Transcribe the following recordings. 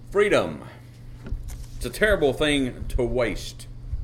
Freedom. It's a terrible thing to waste.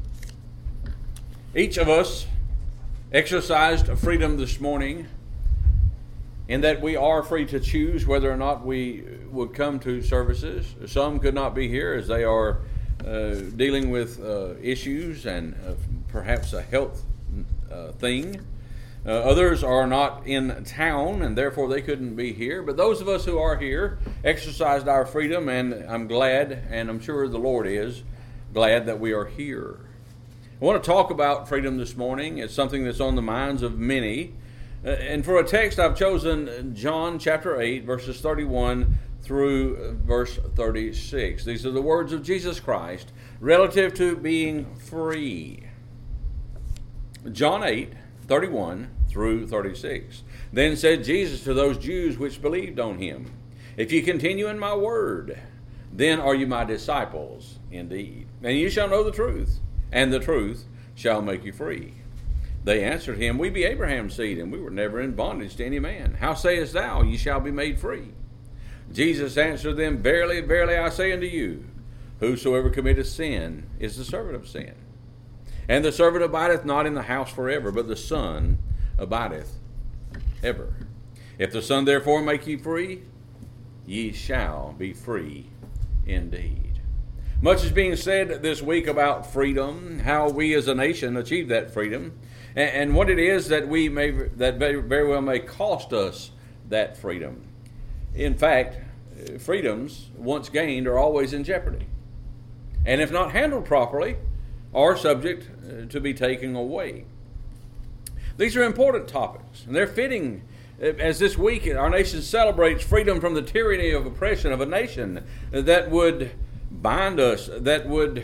Each of us exercised freedom this morning in that we are free to choose whether or not we would come to services. Some could not be here as they are dealing with issues and perhaps a health thing. Others are not in town and therefore they couldn't be here. But those of us who are here exercised our freedom, and I'm glad, and I'm sure the Lord is glad that we are here. I want to talk about freedom this morning. It's something that's on the minds of many. And for a text, I've chosen John chapter 8, verses 31 through verse 36. These are the words of Jesus Christ relative to being free. John 8, 31 through 36. Then said Jesus to those Jews which believed on him, If ye continue in my word, then are you my disciples indeed. And you shall know the truth, and the truth shall make you free. They answered him, We be Abraham's seed, and we were never in bondage to any man. How sayest thou, ye shall be made free? Jesus answered them, Verily, verily, I say unto you, whosoever committeth sin is the servant of sin. And the servant abideth not in the house forever, but the Son abideth ever. If the Son therefore make you free, ye shall be free indeed. Much is being said this week about freedom, how we as a nation achieve that freedom, and what it is that very well may cost us that freedom. In fact, freedoms once gained are always in jeopardy, and if not handled properly, are subject to be taken away. These are important topics, and they're fitting as this week our nation celebrates freedom from the tyranny of oppression of a nation that would bind us, that would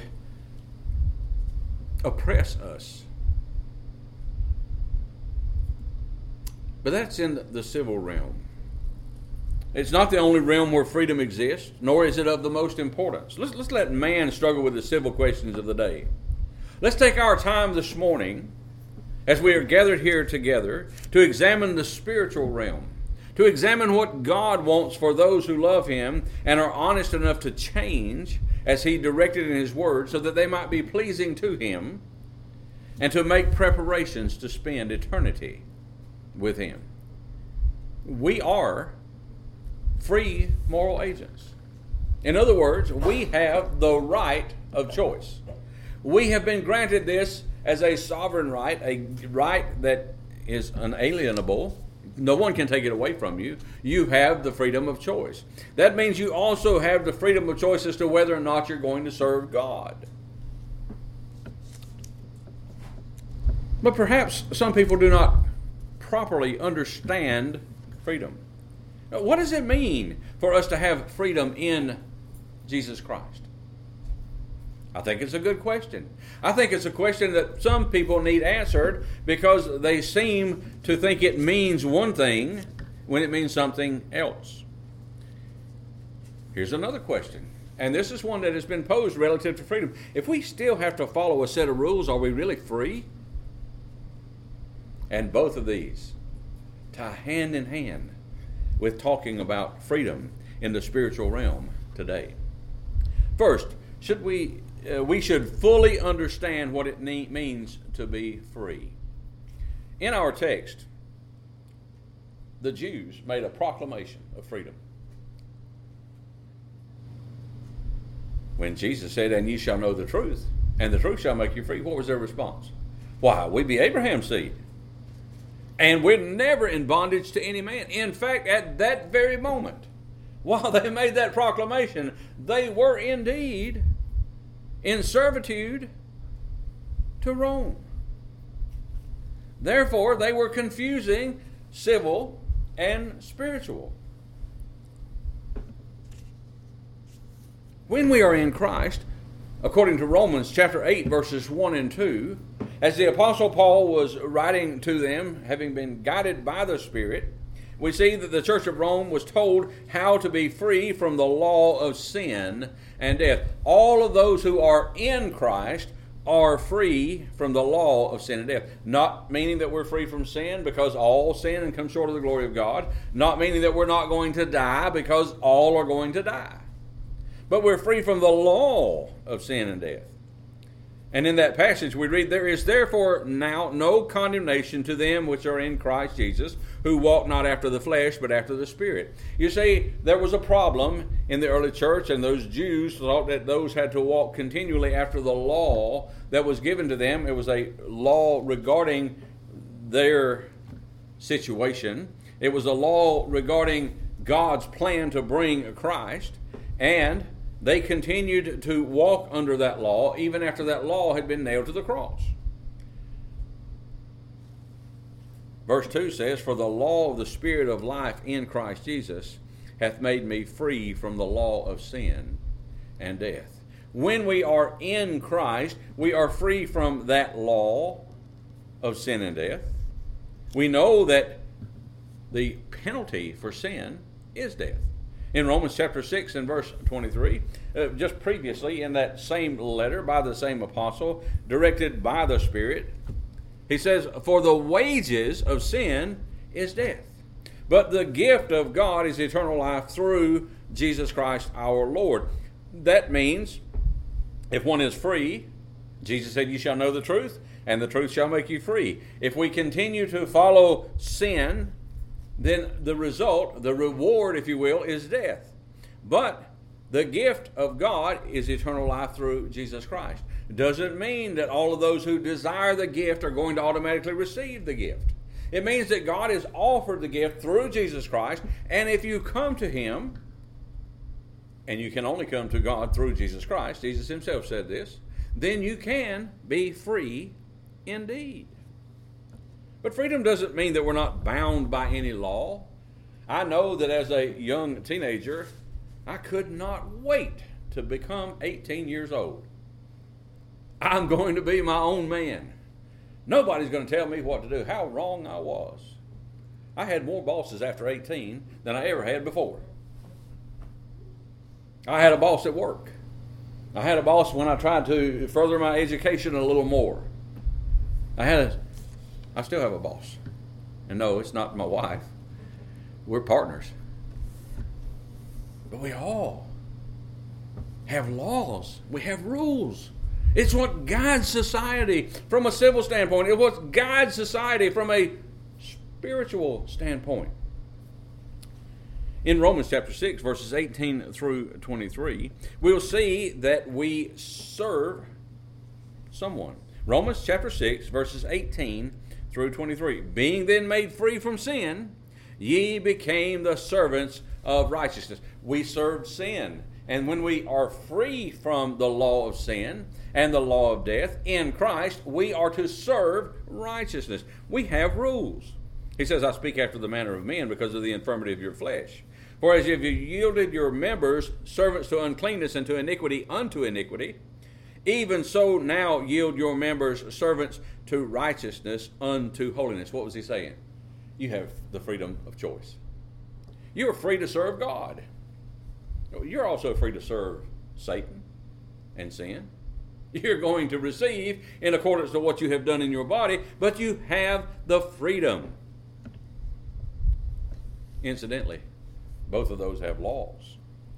oppress us. But that's in the civil realm. It's not the only realm where freedom exists, nor is it of the most importance. Let's let man struggle with the civil questions of the day. Let's take our time this morning, as we are gathered here together, to examine the spiritual realm, to examine what God wants for those who love him and are honest enough to change as he directed in his word so that they might be pleasing to him and to make preparations to spend eternity with him. We are free moral agents. In other words, we have the right of choice. We have been granted this as a sovereign right, a right that is unalienable. No one can take it away from you. You have the freedom of choice. That means you also have the freedom of choice as to whether or not you're going to serve God. But perhaps some people do not properly understand freedom. What does it mean for us to have freedom in Jesus Christ? I think it's a good question. I think it's a question that some people need answered because they seem to think it means one thing when it means something else. Here's another question, and this is one that has been posed relative to freedom. If we still have to follow a set of rules, are we really free? And both of these tie hand in hand with talking about freedom in the spiritual realm today. First, we should fully understand what it means to be free. In our text, the Jews made a proclamation of freedom. When Jesus said, And ye shall know the truth, and the truth shall make you free, what was their response? Why, we be Abraham's seed, and we're never in bondage to any man. In fact, at that very moment, while they made that proclamation, they were indeed in servitude to Rome. Therefore, they were confusing civil and spiritual. When we are in Christ, according to Romans chapter 8, verses 1 and 2, as the Apostle Paul was writing to them, having been guided by the Spirit, we see that the church of Rome was told how to be free from the law of sin and death. All of those who are in Christ are free from the law of sin and death. Not meaning that we're free from sin because all sin and come short of the glory of God. Not meaning that we're not going to die because all are going to die. but we're free from the law of sin and death. And in that passage we read, there is therefore now no condemnation to them which are in Christ Jesus, who walk not after the flesh, but after the Spirit. You see, there was a problem in the early church, and those Jews thought that those had to walk continually after the law that was given to them. It was a law regarding their situation. It was a law regarding God's plan to bring Christ, and they continued to walk under that law even after that law had been nailed to the cross. Verse 2 says, "For the law of the Spirit of life in Christ Jesus hath made me free from the law of sin and death." When we are in Christ, we are free from that law of sin and death. We know that the penalty for sin is death. In Romans chapter 6 and verse 23, just previously in that same letter by the same apostle, directed by the Spirit, he says, "For the wages of sin is death, but the gift of God is eternal life through Jesus Christ our Lord." That means if one is free, Jesus said, "You shall know the truth, and the truth shall make you free." If we continue to follow sin, then the result, the reward, if you will, is death. But the gift of God is eternal life through Jesus Christ. It doesn't mean that all of those who desire the gift are going to automatically receive the gift. It means that God has offered the gift through Jesus Christ, and if you come to Him, and you can only come to God through Jesus Christ, Jesus Himself said this, then you can be free indeed. But freedom doesn't mean that we're not bound by any law. I know that as a young teenager, I could not wait to become 18 years old. I'm going to be my own man. Nobody's going to tell me what to do. How wrong I was. I had more bosses after 18 than I ever had before. I had a boss at work. I had a boss when I tried to further my education a little more. I still have a boss. And no, it's not my wife. We're partners. But we all have laws. We have rules. It's what guides society from a civil standpoint. It's what guides society from a spiritual standpoint. In Romans chapter 6, verses 18 through 23, we'll see that we serve someone. Romans chapter 6, verses 18 through 23. "Being then made free from sin, ye became the servants of righteousness." We served sin. And when we are free from the law of sin and the law of death in Christ, we are to serve righteousness. We have rules. He says, "I speak after the manner of men because of the infirmity of your flesh. For as if you yielded your members servants to uncleanness and to iniquity unto iniquity, even so now yield your members servants to righteousness unto holiness." What was he saying? You have the freedom of choice. You are free to serve God. You're also free to serve Satan and sin. You're going to receive in accordance to what you have done in your body, but you have the freedom. Incidentally, both of those have laws.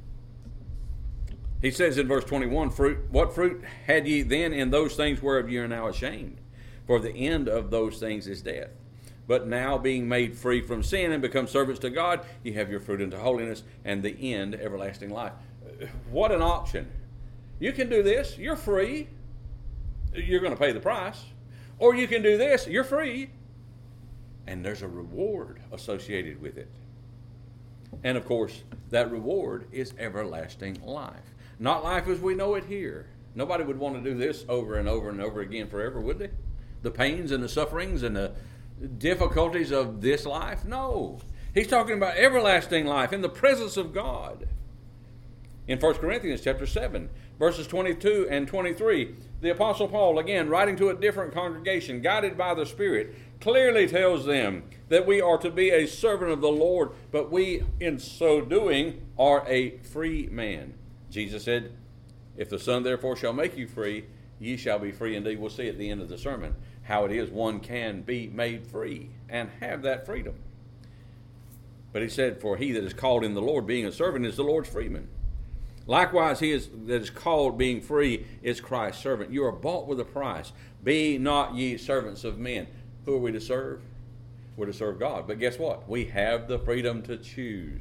He says in verse 21, "What fruit had ye then in those things whereof ye are now ashamed? For the end of those things is death. But now being made free from sin and become servants to God, ye have your fruit unto holiness, and the end everlasting life." What an option. You can do this, you're free. You're going to pay the price. Or you can do this, you're free. And there's a reward associated with it. And of course, that reward is everlasting life. Not life as we know it here. Nobody would want to do this over and over and over again forever, would they? The pains and the sufferings and the difficulties of this life? No. He's talking about everlasting life in the presence of God. In 1 Corinthians chapter 7, verses 22 and 23, the Apostle Paul, again, writing to a different congregation, guided by the Spirit, clearly tells them that we are to be a servant of the Lord, but we, in so doing, are a free man. Jesus said, "If the Son therefore shall make you free, ye shall be free indeed." We'll see at the end of the sermon how it is one can be made free and have that freedom. But he said, "For he that is called in the Lord, being a servant, is the Lord's freeman." Likewise, he that is called being free is Christ's servant. You are bought with a price. Be not ye servants of men. Who are we to serve? We're to serve God. But guess what? We have the freedom to choose.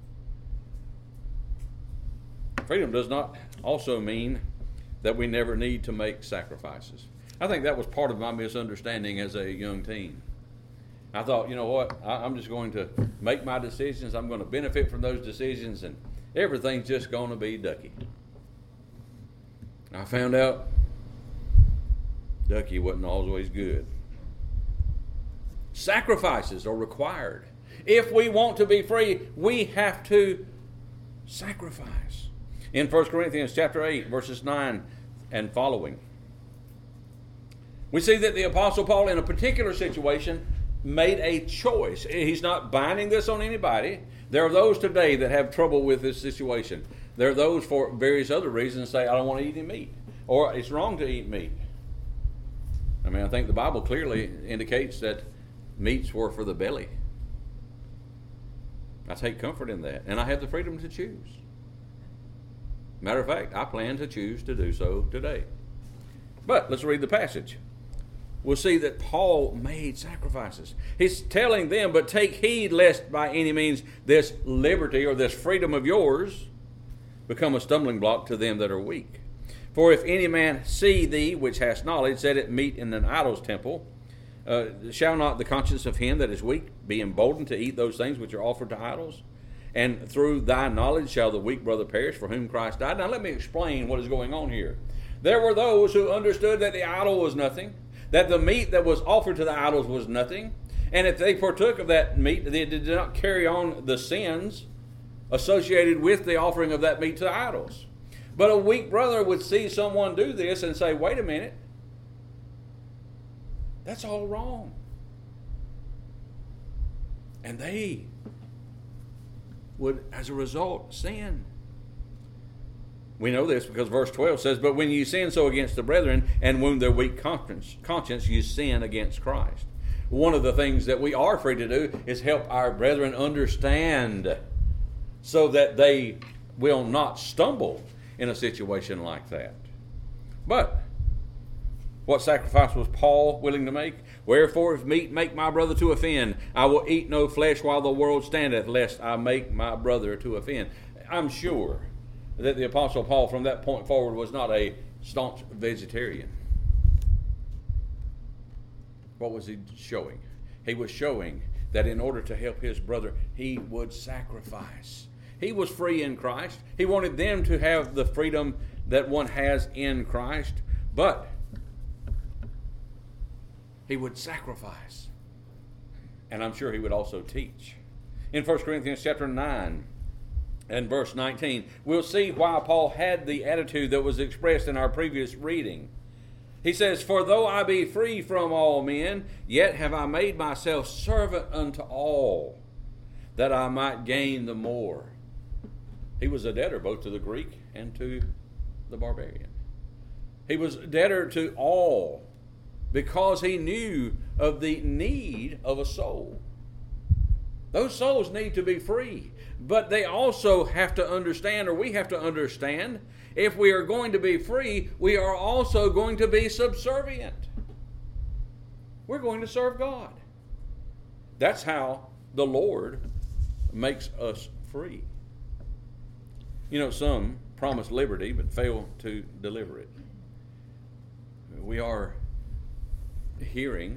Freedom does not also mean that we never need to make sacrifices. I think that was part of my misunderstanding as a young teen. I thought, you know what? I'm just going to make my decisions. I'm going to benefit from those decisions, and everything's just going to be ducky. I found out ducky wasn't always good. Sacrifices are required. If we want to be free, we have to sacrifice. In 1 Corinthians chapter 8, verses 9 and following, we see that the Apostle Paul, in a particular situation, made a choice. He's not binding this on anybody. There are those today that have trouble with this situation. There are those for various other reasons say, I don't want to eat any meat, or it's wrong to eat meat. I mean, I think the Bible clearly indicates that meats were for the belly. I take comfort in that, and I have the freedom to choose. Matter of fact, I plan to choose to do so today. But let's read the passage. We'll see that Paul made sacrifices. He's telling them, but take heed lest by any means this liberty or this freedom of yours become a stumbling block to them that are weak. For if any man see thee, which hast knowledge, set at meat in an idol's temple, shall not the conscience of him that is weak be emboldened to eat those things which are offered to idols? And through thy knowledge shall the weak brother perish for whom Christ died. Now let me explain what is going on here. There were those who understood that the idol was nothing, that the meat that was offered to the idols was nothing, and if they partook of that meat, they did not carry on the sins associated with the offering of that meat to the idols. But a weak brother would see someone do this and say, wait a minute, that's all wrong. And they would, as a result, sin. We know this because verse 12 says, but when you sin so against the brethren and wound their weak conscience, you sin against Christ. One of the things that we are free to do is help our brethren understand so that they will not stumble in a situation like that. But what sacrifice was Paul willing to make? Wherefore, if meat make my brother to offend, I will eat no flesh while the world standeth, lest I make my brother to offend. I'm sure that the Apostle Paul from that point forward was not a staunch vegetarian. What was he showing? He was showing that in order to help his brother, he would sacrifice. He was free in Christ. He wanted them to have the freedom that one has in Christ, but he would sacrifice. And I'm sure he would also teach. In 1 Corinthians chapter 9 and verse 19, we'll see why Paul had the attitude that was expressed in our previous reading. He says, for though I be free from all men, yet have I made myself servant unto all, that I might gain the more. He was a debtor both to the Greek and to the barbarian. He was a debtor to all because he knew of the need of a soul. Those souls need to be free, but they also have to understand, or we have to understand, if we are going to be free, we are also going to be subservient. We're going to serve God. That's how the Lord makes us free. You know, some promise liberty but fail to deliver it. We are hearing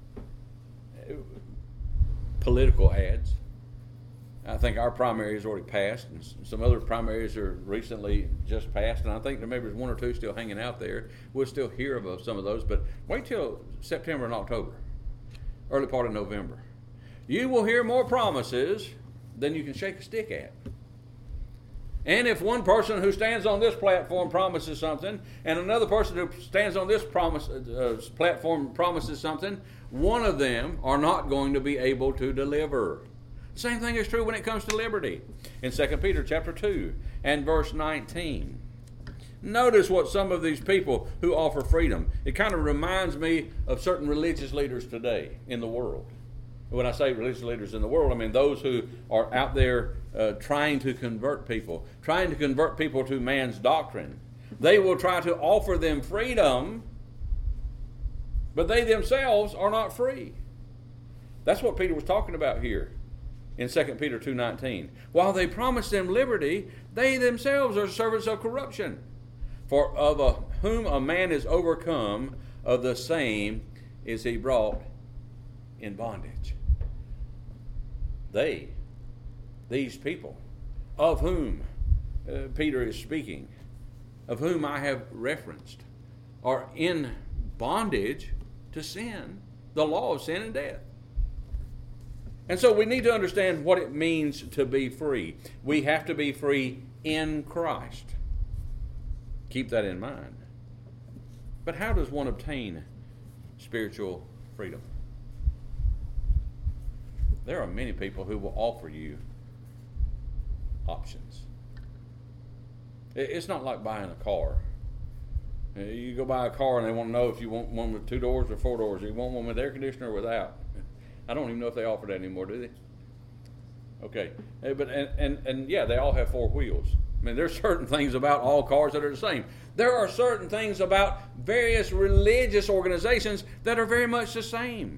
political ads. I think our primary is already passed, and some other primaries are recently just passed, and I think there maybe there's one or two still hanging out there. We'll still hear about some of those, but wait till September and October, early part of November. You will hear more promises than you can shake a stick at. And if one person who stands on this platform promises something, and another person who stands on this platform promises something, one of them are not going to be able to deliver. The same thing is true when it comes to liberty. In 2 Peter chapter 2 and verse 19. Notice what some of these people who offer freedom, it kind of reminds me of certain religious leaders today in the world. When I say religious leaders in the world, I mean those who are out there trying to convert people to man's doctrine. They will try to offer them freedom, but they themselves are not free. That's what Peter was talking about here in 2 Peter 2:19. While they promise them liberty, they themselves are servants of corruption. For of whom a man is overcome, of the same is he brought in bondage. These people, of whom Peter is speaking, of whom I have referenced, are in bondage to sin, the law of sin and death. And so we need to understand what it means to be free. We have to be free in Christ. Keep that in mind. But how does one obtain spiritual freedom? There are many people who will offer you options. It's not like buying a car. You go buy a car and they want to know if you want one with 2 doors or 4 doors. Or you want one with air conditioner or without. I don't even know if they offer that anymore, do they? Okay, but and yeah, they all have 4 wheels. I mean, there's certain things about all cars that are the same. There are certain things about various religious organizations that are very much the same.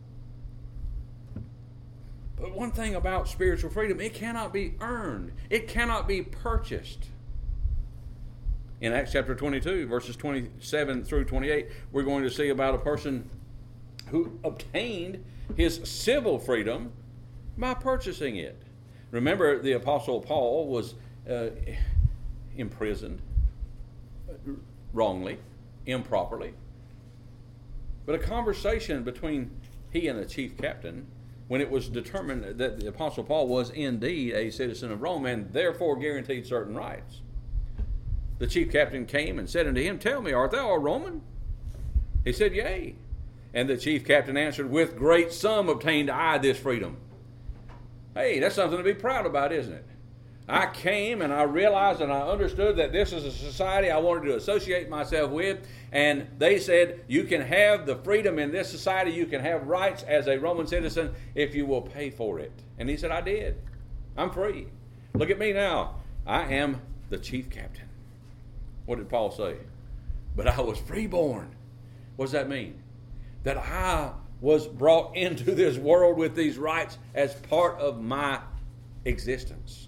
But one thing about spiritual freedom, it cannot be earned. It cannot be purchased. In Acts chapter 22, verses 27 through 28, we're going to see about a person who obtained his civil freedom by purchasing it. Remember, the Apostle Paul was imprisoned wrongly, improperly. But a conversation between he and the chief captain, when it was determined that the Apostle Paul was indeed a citizen of Rome and therefore guaranteed certain rights, the chief captain came and said unto him, Tell me, art thou a Roman? He said, Yea. And the chief captain answered, With great sum obtained I this freedom. Hey, that's something to be proud about, isn't it? I came and I realized and I understood that this is a society I wanted to associate myself with. And they said, you can have the freedom in this society. You can have rights as a Roman citizen if you will pay for it. And he said, I did. I'm free. Look at me now. I am the chief captain. What did Paul say? But I was freeborn. What does that mean? That I was brought into this world with these rights as part of my existence.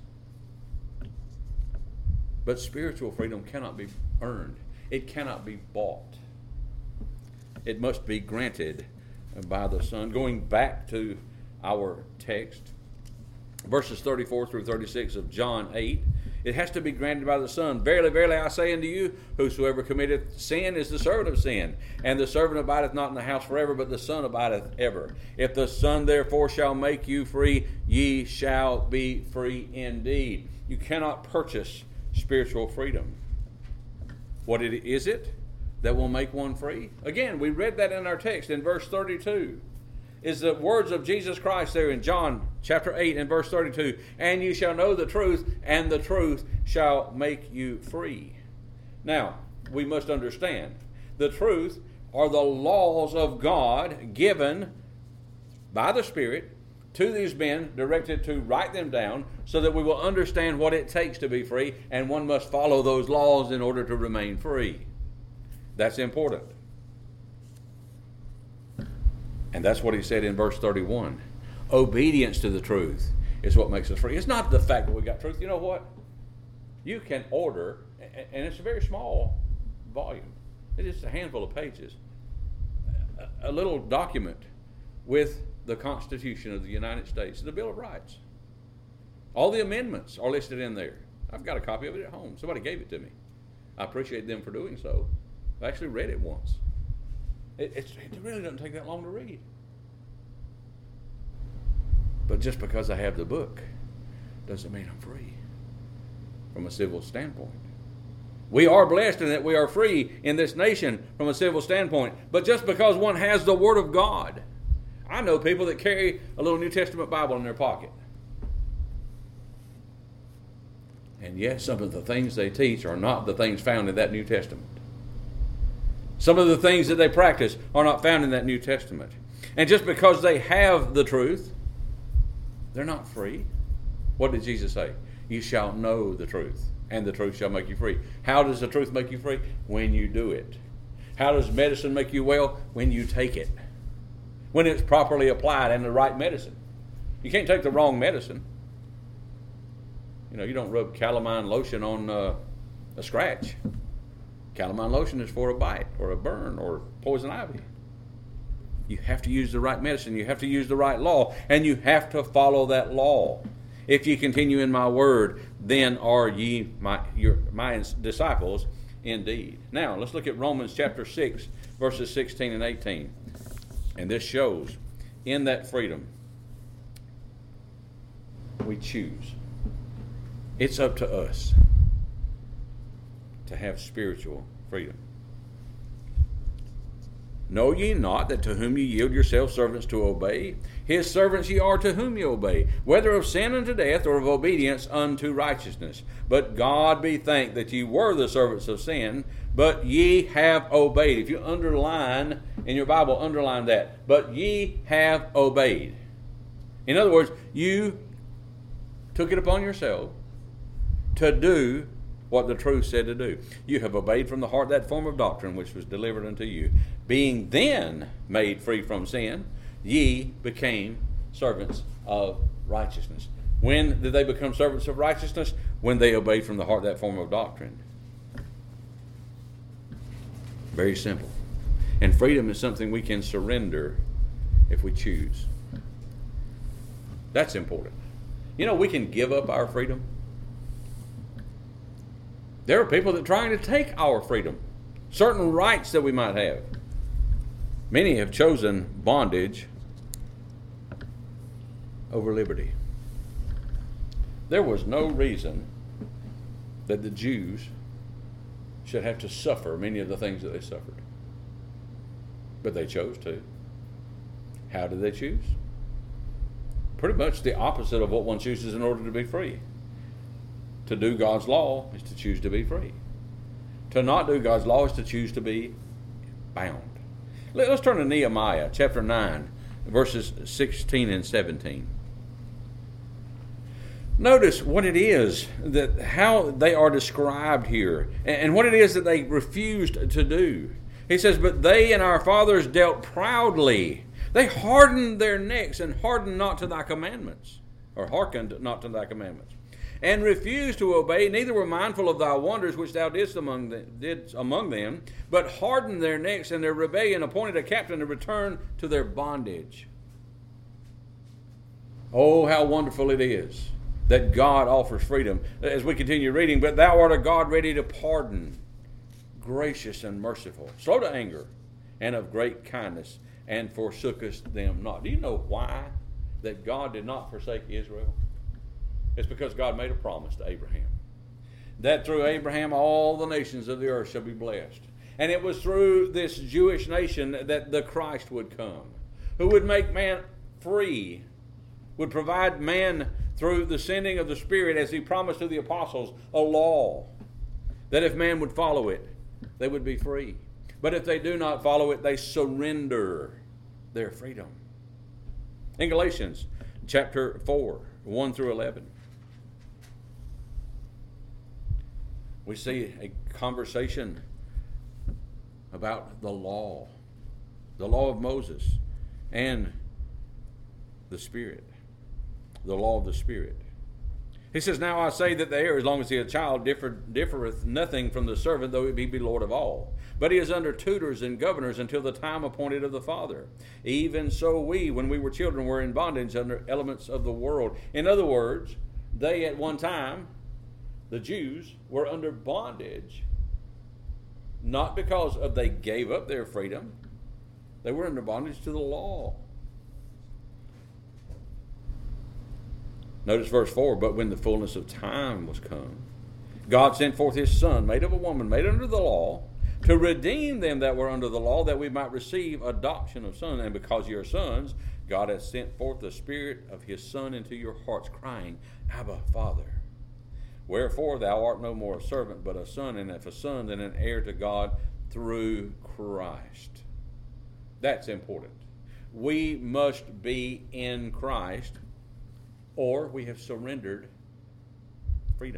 But spiritual freedom cannot be earned. It cannot be bought. It must be granted by the Son. Going back to our text, verses 34 through 36 of John 8, it has to be granted by the Son. Verily, verily, I say unto you, whosoever committeth sin is the servant of sin. And the servant abideth not in the house forever, but the Son abideth ever. If the Son therefore shall make you free, ye shall be free indeed. You cannot purchase spiritual freedom. What is it that will make one free? Again, we read that in our text in verse 32. Is the words of Jesus Christ there in John chapter 8 and verse 32. And you shall know the truth, and the truth shall make you free. Now, we must understand, the truth are the laws of God given by the Spirit to these men, directed to write them down so that we will understand what it takes to be free, and one must follow those laws in order to remain free. That's important. And that's what he said in verse 31. Obedience to the truth is what makes us free. It's not the fact that we got truth. You know what? You can order, and it's a very small volume. It is a handful of pages. A little document with the Constitution of the United States, the Bill of Rights. All the amendments are listed in there. I've got a copy of it at home. Somebody gave it to me. I appreciate them for doing so. I actually read it once. It really doesn't take that long to read. But just because I have the book doesn't mean I'm free from a civil standpoint. We are blessed in that we are free in this nation from a civil standpoint. But just because one has the Word of God, I know people that carry a little New Testament Bible in their pocket. And yet some of the things they teach are not the things found in that New Testament. Some of the things that they practice are not found in that New Testament. And just because they have the truth, they're not free. What did Jesus say? You shall know the truth, and the truth shall make you free. How does the truth make you free? When you do it. How does medicine make you well? When you take it. When it's properly applied and the right medicine. You can't take the wrong medicine. You don't rub calamine lotion on a scratch. Calamine lotion is for a bite or a burn or poison ivy. You have to use the right medicine. You have to use the right law. And you have to follow that law. If ye continue in my word, then are ye my disciples indeed. Now, let's look at Romans chapter 6, verses 16 and 18. And this shows in that freedom we choose. It's up to us to have spiritual freedom. Know ye not that to whom ye yield yourselves servants to obey, his servants ye are to whom ye obey, whether of sin unto death or of obedience unto righteousness. But God be thanked that ye were the servants of sin, but ye have obeyed. If you underline in your Bible, underline that. But ye have obeyed. In other words, you took it upon yourself to do what the truth said to do. You have obeyed from the heart that form of doctrine which was delivered unto you. Being then made free from sin, ye became servants of righteousness. When did they become servants of righteousness? When they obeyed from the heart that form of doctrine. Very simple. And freedom is something we can surrender if we choose. That's important. We can give up our freedom. There are people that are trying to take our freedom, certain rights that we might have. Many have chosen bondage over liberty. There was no reason that the Jews should have to suffer many of the things that they suffered. But they chose to. How did they choose? Pretty much the opposite of what one chooses in order to be free. To do God's law is to choose to be free. To not do God's law is to choose to be bound. Let's turn to Nehemiah chapter 9, verses 16 and 17. Notice what it is, that how they are described here, and what it is that they refused to do. He says, but they and our fathers dealt proudly. They hardened their necks and hardened not to thy commandments, or hearkened not to thy commandments, and refused to obey, neither were mindful of thy wonders which thou didst among them, but hardened their necks, and their rebellion appointed a captain to return to their bondage. Oh, how wonderful it is that God offers freedom. As we continue reading, but thou art a God ready to pardon, gracious and merciful, slow to anger, and of great kindness, and forsookest them not. Do you know why that God did not forsake Israel? It's because God made a promise to Abraham that through Abraham all the nations of the earth shall be blessed. And it was through this Jewish nation that the Christ would come, who would make man free, would provide man through the sending of the Spirit, as he promised to the apostles, a law, that if man would follow it, they would be free. But if they do not follow it, they surrender their freedom. In Galatians chapter 4, 1 through 11, we see a conversation about the law of Moses, and the Spirit, the law of the Spirit. He says, now I say that the heir, as long as he is a child, differeth nothing from the servant, though he be Lord of all. But he is under tutors and governors until the time appointed of the Father. Even so we, when we were children, were in bondage under elements of the world. In other words, they at one time, the Jews, were under bondage, not because of they gave up their freedom. They were under bondage to the law. Notice verse 4, but when the fullness of time was come, God sent forth his Son, made of a woman, made under the law, to redeem them that were under the law, that we might receive adoption of sons. And because ye are sons, God hath sent forth the Spirit of his Son into your hearts, crying, Abba, Father. Wherefore thou art no more a servant, but a son, and if a son, then an heir to God through Christ. That's important. we must be in Christ, or we have surrendered freedom.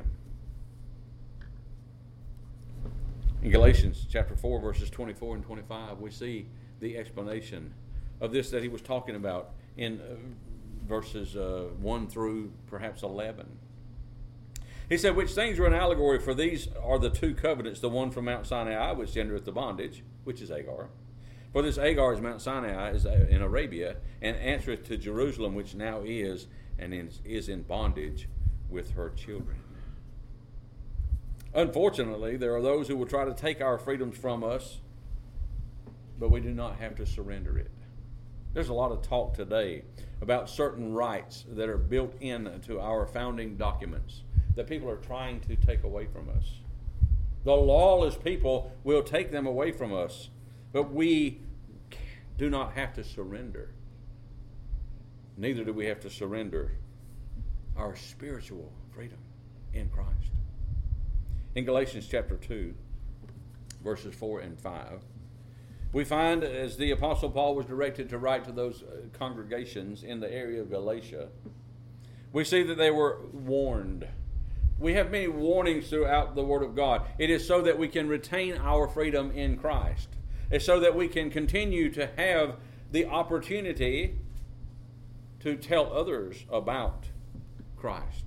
In Galatians chapter 4, verses 24 and 25, we see the explanation of this that he was talking about in verses 1 through perhaps 11. He said, which things are an allegory, for these are the two covenants, the one from Mount Sinai, which gendereth the bondage, which is Hagar. For this Hagar is Mount Sinai, is in Arabia, and answereth to Jerusalem, which now is, and is in bondage with her children. Unfortunately, there are those who will try to take our freedoms from us, but we do not have to surrender it. There's a lot of talk today about certain rights that are built into our founding documents that people are trying to take away from us. The lawless people will take them away from us, but we do not have to surrender. Neither do we have to surrender our spiritual freedom in Christ. In Galatians chapter 2, verses 4 and 5, we find, as the Apostle Paul was directed to write to those congregations in the area of Galatia, we see that they were warned. We have many warnings throughout the Word of God. It is so that we can retain our freedom in Christ. It's so that we can continue to have the opportunity to tell others about Christ.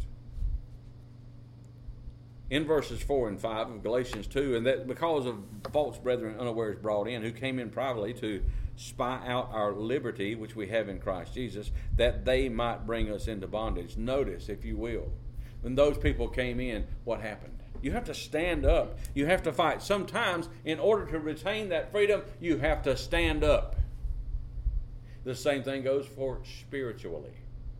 In verses 4 and 5 of Galatians 2, and that because of false brethren unawares brought in, who came in privately to spy out our liberty, which we have in Christ Jesus, that they might bring us into bondage. Notice, if you will, when those people came in, what happened? You have to stand up. You have to fight. Sometimes, in order to retain that freedom, you have to stand up. The same thing goes for spiritually.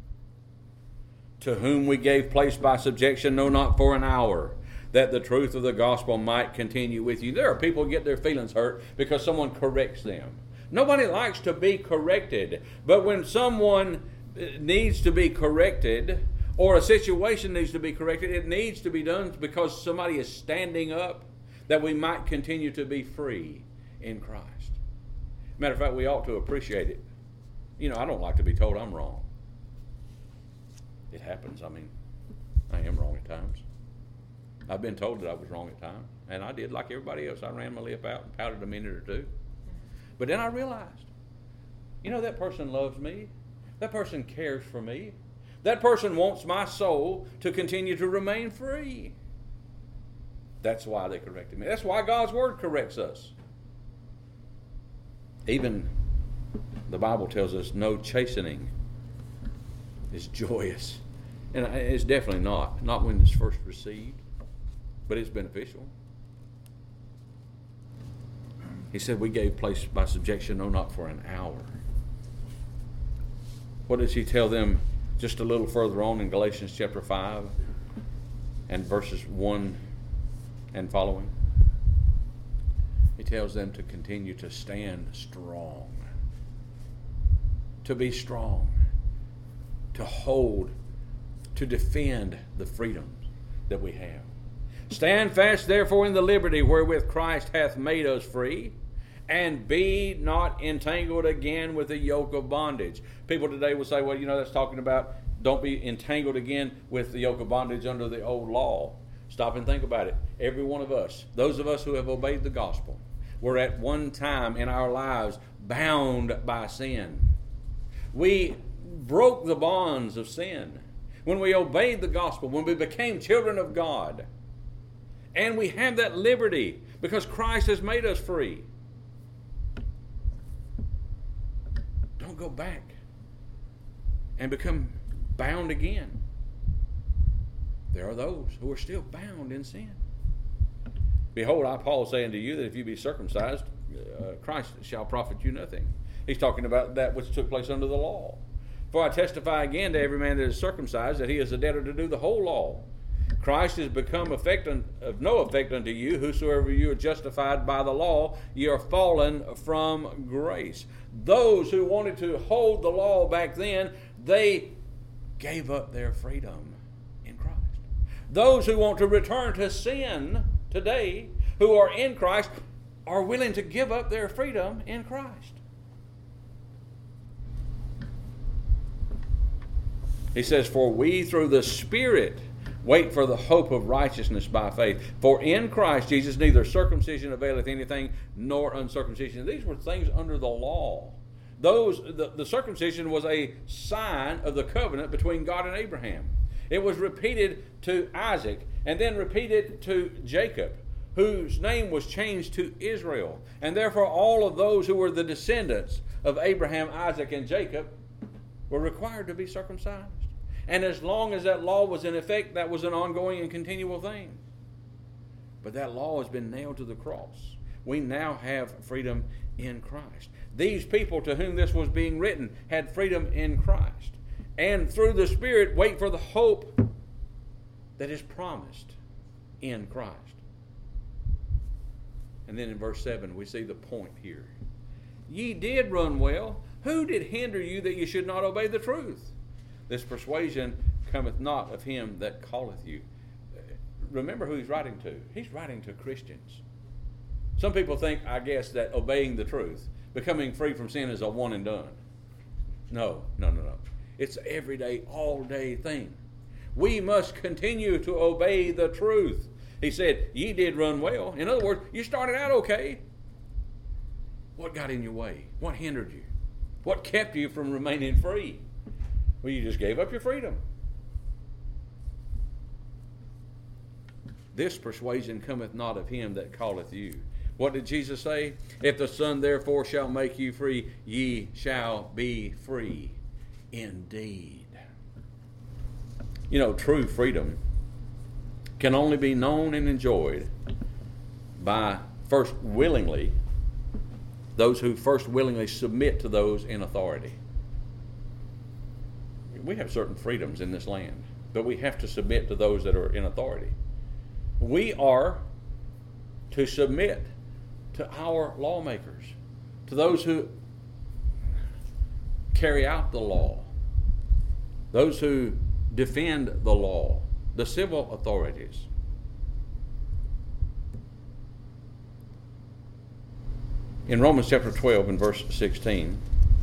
To whom we gave place by subjection, no, not for an hour, that the truth of the gospel might continue with you. There are people who get their feelings hurt because someone corrects them. Nobody likes to be corrected. But when someone needs to be corrected, or a situation needs to be corrected, it needs to be done because somebody is standing up, that we might continue to be free in Christ. Matter of fact, we ought to appreciate it. You know, I don't like to be told I'm wrong. It happens. I mean, I am wrong at times. I've been told that I was wrong at times, and I did like everybody else. I ran my lip out and pouted a minute or two. But then I realized, you know, that person loves me. That person cares for me. That person wants my soul to continue to remain free. That's why they corrected me. That's why God's Word corrects us. Even the Bible tells us no chastening is joyous. And it's definitely not when it's first received, but it's beneficial. He said we gave place by subjection, no, not for an hour. What does he tell them just a little further on in Galatians chapter 5 and verses 1 and following? He tells them to continue to stand strong, to be strong, to hold, to defend the freedoms that we have. Stand fast, therefore, in the liberty wherewith Christ hath made us free, and be not entangled again with the yoke of bondage. People today will say, well, you know, that's talking about don't be entangled again with the yoke of bondage under the old law. Stop and think about it. Every one of us, those of us who have obeyed the gospel, were at one time in our lives bound by sin. We broke the bonds of sin when we obeyed the gospel, when we became children of God. And we have that liberty because Christ has made us free. Don't go back and become bound again. There are those who are still bound in sin. Behold, I, Paul, say unto you that if you be circumcised, Christ shall profit you nothing. He's talking about that which took place under the law. For I testify again to every man that is circumcised that he is a debtor to do the whole law. Christ is become of no effect unto you. Whosoever you are justified by the law, ye are fallen from grace. Those who wanted to hold the law back then, they gave up their freedom in Christ. Those who want to return to sin today, who are in Christ, are willing to give up their freedom in Christ. He says, for we through the Spirit wait for the hope of righteousness by faith. For in Christ Jesus neither circumcision availeth anything, nor uncircumcision. These were things under the law. The circumcision was a sign of the covenant between God and Abraham. It was repeated to Isaac, and then repeated to Jacob, whose name was changed to Israel. And therefore all of those who were the descendants of Abraham, Isaac, and Jacob were required to be circumcised. And as long as that law was in effect, that was an ongoing and continual thing. But that law has been nailed to the cross. We now have freedom in Christ. These people to whom this was being written had freedom in Christ. And through the Spirit wait for the hope that is promised in Christ. And then in verse 7 we see the point here. Ye did run well. Who did hinder you that you should not obey the truth? This persuasion cometh not of him that calleth you. Remember who he's writing to. He's writing to Christians. Some people think, I guess, that obeying the truth, becoming free from sin, is a one and done. No. It's an everyday, all-day thing. We must continue to obey the truth. He said, ye did run well. In other words, you started out okay. What got in your way? What hindered you? What kept you from remaining free? Well, you just gave up your freedom. This persuasion cometh not of him that calleth you. What did Jesus say? If the Son therefore shall make you free, ye shall be free indeed. You know, true freedom can only be known and enjoyed by those who first willingly submit to those in authority. We have certain freedoms in this land, but we have to submit to those that are in authority. We are to submit to our lawmakers, to those who carry out the law, those who defend the law, the civil authorities. In Romans chapter 12 and verse 16,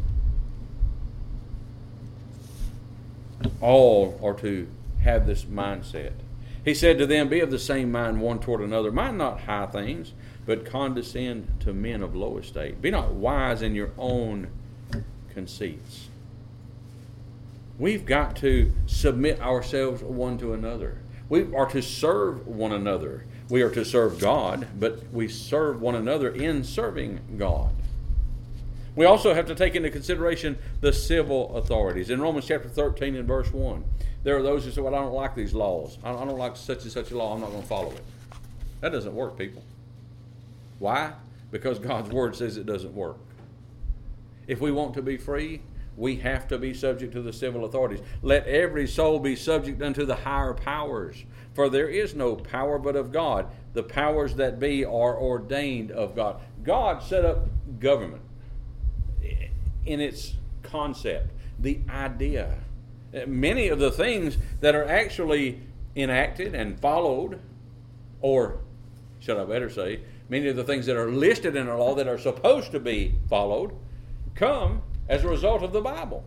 all are to have this mindset. He said to them, be of the same mind one toward another. Mind not high things, but condescend to men of low estate. Be not wise in your own conceits. We've got to submit ourselves one to another. We are to serve one another. We are to serve God, but we serve one another in serving God. We also have to take into consideration the civil authorities. In Romans chapter 13 and verse 1, there are those who say, well, I don't like these laws. I don't like such and such a law. I'm not going to follow it. That doesn't work, people. Why? Because God's Word says it doesn't work. If we want to be free, we have to be subject to the civil authorities. Let every soul be subject unto the higher powers, for there is no power but of God. The powers that be are ordained of God. God set up government in its concept, the idea. Many of the things that are actually enacted and followed, or should I better say, many of the things that are listed in our law that are supposed to be followed, come as a result of the Bible.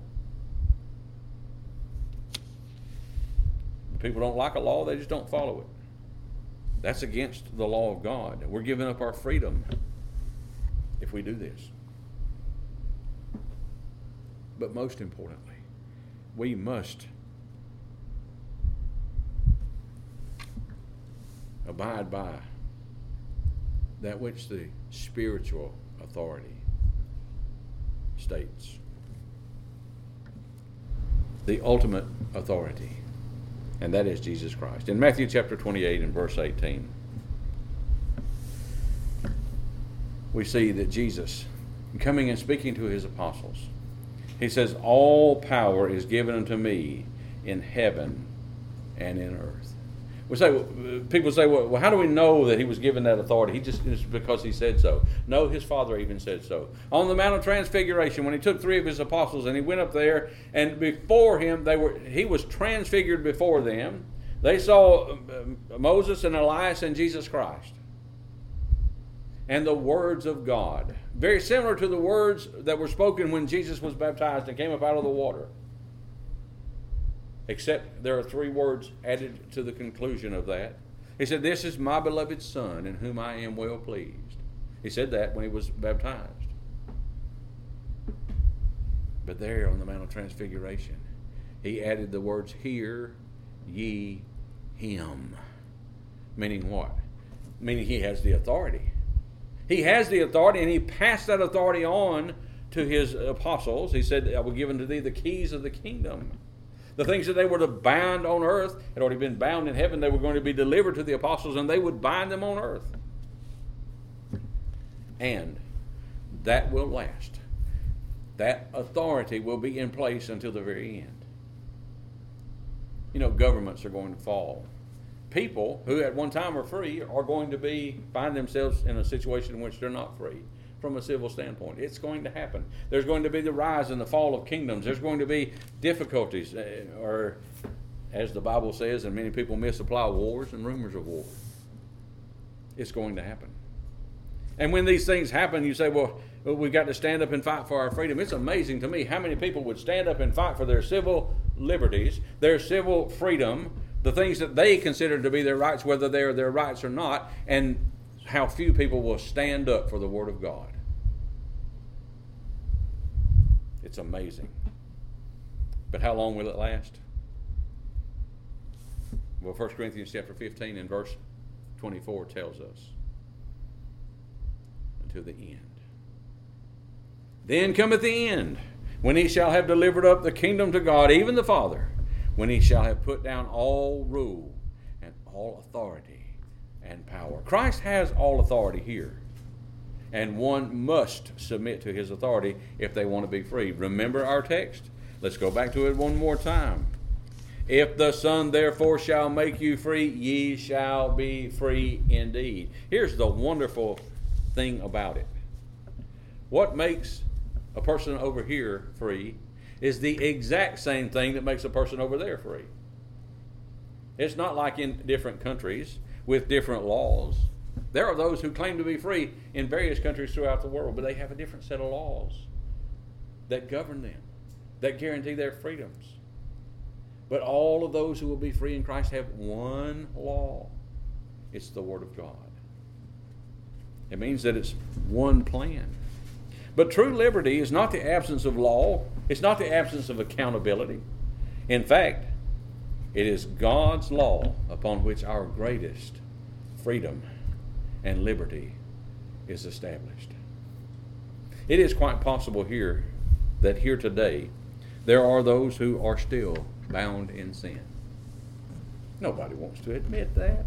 People don't like a law, they just don't follow it. That's against the law of God. We're giving up our freedom if we do this. But most importantly, we must abide by that which the spiritual authority states. The ultimate authority, and that is Jesus Christ. In Matthew chapter 28 and verse 18, we see that Jesus, coming and speaking to his apostles, he says, all power is given unto me in heaven and in earth. People say, well, how do we know that he was given that authority? It's because he said so. No, his Father even said so. On the Mount of Transfiguration, when he took 3 of his apostles and he went up there, and before him, he was transfigured before them. They saw Moses and Elias and Jesus Christ. And the words of God, very similar to the words that were spoken when Jesus was baptized and came up out of the water. except there are 3 words added to the conclusion of that. He said, "This is my beloved Son, in whom I am well pleased." He said that when he was baptized. But there on the Mount of Transfiguration, he added the words, "Hear ye him." Meaning what? Meaning he has the authority. He has the authority, and he passed that authority on to his apostles. He said, "I will give unto thee the keys of the kingdom." The things that they were to bind on earth had already been bound in heaven. They were going to be delivered to the apostles, and they would bind them on earth. And that will last. That authority will be in place until the very end. You know, governments are going to fall. People who at one time were free are going to find themselves in a situation in which they're not free from a civil standpoint. It's going to happen. There's going to be the rise and the fall of kingdoms. There's going to be difficulties, or as the Bible says, and many people misapply, wars and rumors of war. It's going to happen. And when these things happen, you say, well, we've got to stand up and fight for our freedom. It's amazing to me how many people would stand up and fight for their civil liberties, their civil freedom, the things that they consider to be their rights, whether they're their rights or not, and how few people will stand up for the Word of God. It's amazing. But how long will it last? Well, 1 Corinthians chapter 15 and verse 24 tells us, until the end. Then cometh the end, when he shall have delivered up the kingdom to God, even the Father, when he shall have put down all rule and all authority and power. Christ has all authority here, and one must submit to his authority if they want to be free. Remember our text? Let's go back to it one more time. If the Son therefore shall make you free, ye shall be free indeed. Here's the wonderful thing about it. What makes a person over here free is the exact same thing that makes a person over there free. It's not like in different countries with different laws. There are those who claim to be free in various countries throughout the world, but they have a different set of laws that govern them, that guarantee their freedoms. But all of those who will be free in Christ have one law. It's the Word of God. It means that it's one plan. But true liberty is not the absence of law. It's not the absence of accountability. In fact, it is God's law upon which our greatest freedom and liberty is established. It is quite possible that here today there are those who are still bound in sin. Nobody wants to admit that.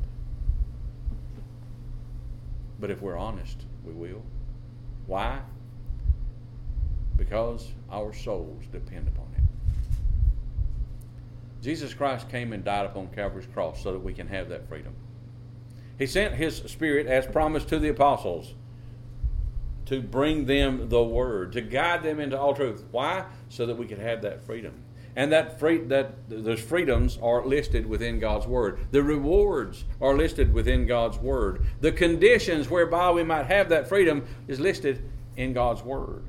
But if we're honest, we will. Why? Because our souls depend upon it. Jesus Christ came and died upon Calvary's cross so that we can have that freedom. He sent His Spirit as promised to the apostles to bring them the Word, to guide them into all truth. Why? So that we could have that freedom. And those freedoms are listed within God's Word. The rewards are listed within God's Word. The conditions whereby we might have that freedom is listed in God's Word.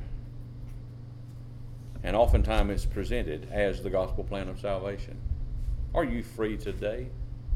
And oftentimes it's presented as the gospel plan of salvation. Are you free today?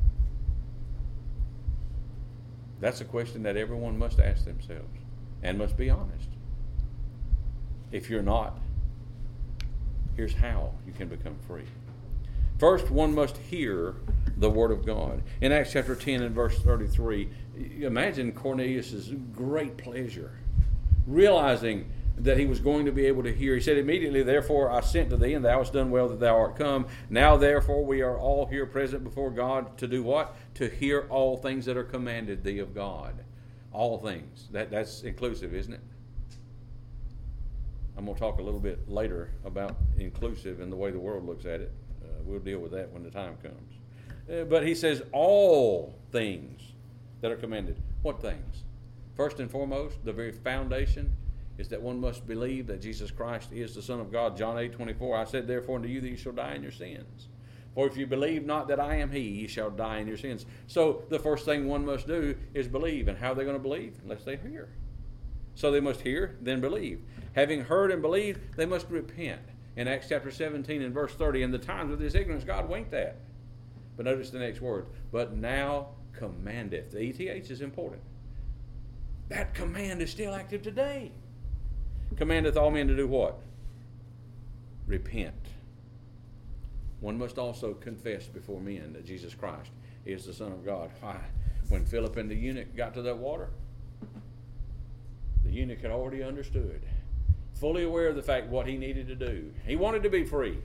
That's a question that everyone must ask themselves and must be honest. If you're not, here's how you can become free. First, one must hear the Word of God. In Acts chapter 10 and verse 33, imagine Cornelius' great pleasure, realizing that he was going to be able to hear. He said, "Immediately, therefore, I sent to thee, and thou hast done well that thou art come. Now, therefore, we are all here present before God to do what? To hear all things that are commanded thee of God." All things. That's inclusive, isn't it? I'm going to talk a little bit later about inclusive and the way the world looks at it. We'll deal with that when the time comes. But he says all things that are commanded. What things? First and foremost, the very foundation is that one must believe that Jesus Christ is the Son of God. John 8:24, "I said therefore unto you that you shall die in your sins. For if you believe not that I am He, ye shall die in your sins." So the first thing one must do is believe. And how are they going to believe? Unless they hear. So they must hear, then believe. Having heard and believed, they must repent. in Acts chapter 17 and verse 30. In the times of this ignorance, God winked at. But notice the next word. But now commandeth. The ETH is important. That command is still active today. Commandeth all men to do what? Repent. One must also confess before men that Jesus Christ is the Son of God. Why? When Philip and the eunuch got to that water, the eunuch had already understood, fully aware of the fact what he needed to do. He wanted to be free.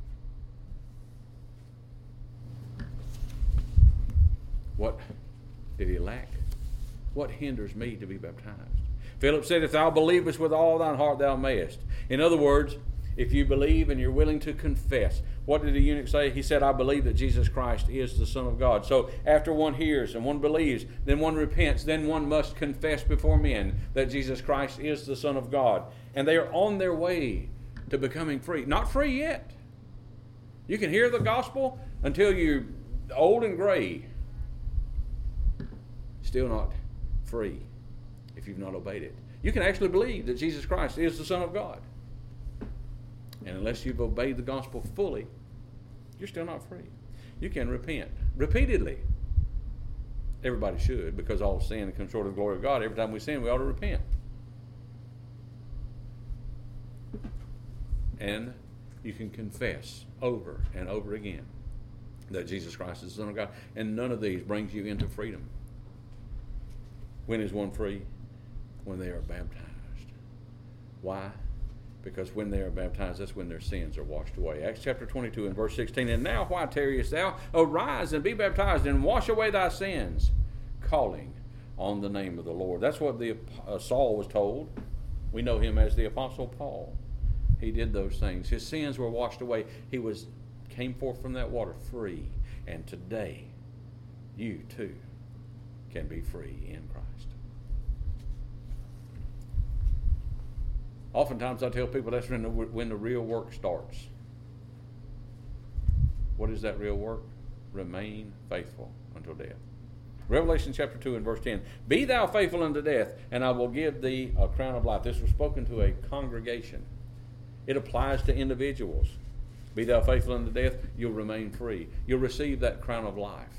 What did he lack? What hinders me to be baptized? Philip said, if thou believest with all thine heart, thou mayest. In other words, if you believe and you're willing to confess. What did the eunuch say? He said, I believe that Jesus Christ is the Son of God. So after one hears and one believes, then one repents, then one must confess before men that Jesus Christ is the Son of God. And they are on their way to becoming free. Not free yet. You can hear the gospel until you're old and gray. Still not free if you've not obeyed it. You can actually believe that Jesus Christ is the Son of God. And unless you've obeyed the gospel fully, you're still not free. You can repent repeatedly. Everybody should, because all sin comes short of the glory of God. Every time we sin, we ought to repent. And you can confess over and over again that Jesus Christ is the Son of God. And none of these brings you into freedom. When is one free? When they are baptized. Why? Because when they are baptized, that's when their sins are washed away. Acts chapter 22 and verse 16. And now why tarriest thou? Arise and be baptized and wash away thy sins, calling on the name of the Lord. That's what Saul was told. We know him as the Apostle Paul. He did those things. His sins were washed away. He came forth from that water free. And today, you too can be free in Christ. Oftentimes I tell people that's when the real work starts. What is that real work? Remain faithful until death. Revelation chapter 2 and verse 10. Be thou faithful unto death, and I will give thee a crown of life. This was spoken to a congregation. It applies to individuals. Be thou faithful unto death, you'll remain free. You'll receive that crown of life.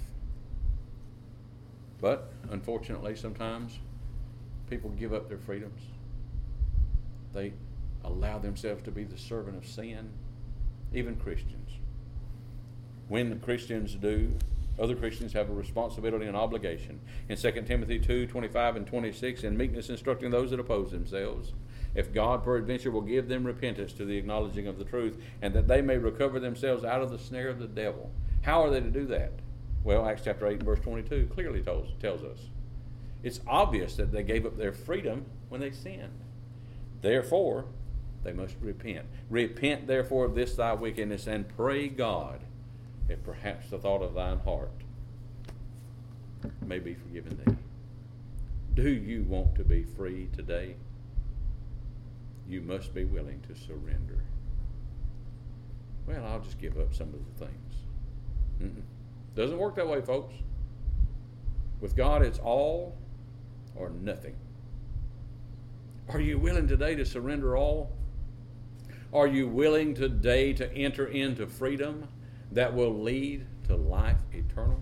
But, unfortunately, sometimes people give up their freedoms. They allow themselves to be the servant of sin, even Christians. When the Christians do, other Christians have a responsibility and obligation. In 2 Timothy 2, 25 and 26, in meekness instructing those that oppose themselves, if God peradventure will give them repentance to the acknowledging of the truth, and that they may recover themselves out of the snare of the devil. How are they to do that? Well, Acts chapter 8 and verse 22 clearly tells us. It's obvious that they gave up their freedom when they sinned. Therefore, they must repent. Repent, therefore, of this thy wickedness, and pray God, if perhaps the thought of thine heart may be forgiven thee. Do you want to be free today? You must be willing to surrender. Well, I'll just give up some of the things. Doesn't work that way, folks. With God, it's all or nothing. Are you willing today to surrender all? Are you willing today to enter into freedom that will lead to life eternal?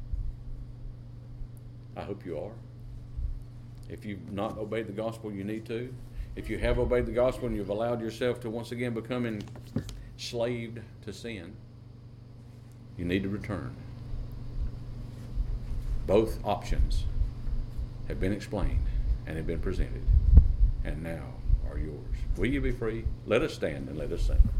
I hope you are. If you've not obeyed the gospel, you need to. If you have obeyed the gospel and you've allowed yourself to once again become enslaved to sin, you need to return. Both options have been explained and have been presented, and now are yours. Will you be free? Let us stand and let us sing.